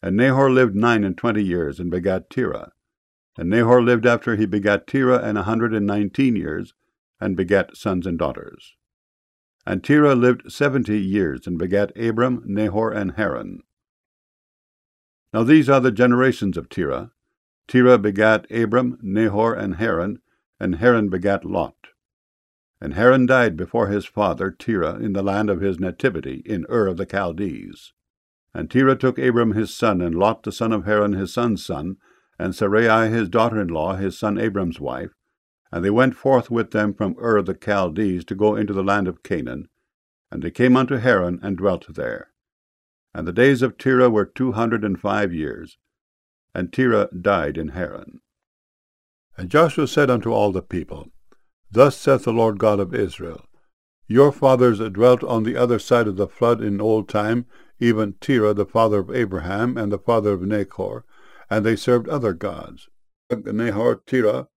And Nahor lived 29 years, and begat Terah. And Nahor lived after he begat Terah 119 years, and begat sons and daughters. And Terah lived 70 years, and begat Abram, Nahor, and Haran. Now these are the generations of Terah. Terah begat Abram, Nahor, and Haran begat Lot. And Haran died before his father Terah in the land of his nativity, in Ur of the Chaldees. And Terah took Abram his son, and Lot the son of Haran his son's son, and Sarai his daughter-in-law, his son Abram's wife, and they went forth with them from Ur of the Chaldees to go into the land of Canaan. And they came unto Haran, and dwelt there. And the days of Terah were 205 years, and Terah died in Haran. And Joshua said unto all the people, Thus saith the Lord God of Israel, Your fathers dwelt on the other side of the flood in old time, even Terah the father of Abraham, and the father of Nachor, and they served other gods. Nahor Terah